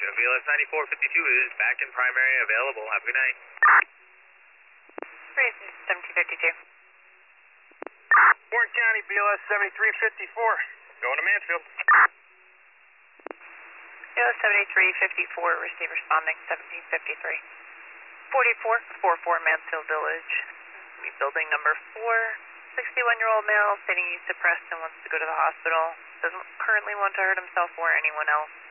BLS 9452 is back in primary, available. Have a good night. 1752. Warren County, BLS 7354. Going to Mansfield. BLS 7354, receive responding 1753. 4444 Mansfield Village. Building number 4. 61-year-old male stating he's depressed and wants to go to the hospital. Doesn't currently want to hurt himself or anyone else.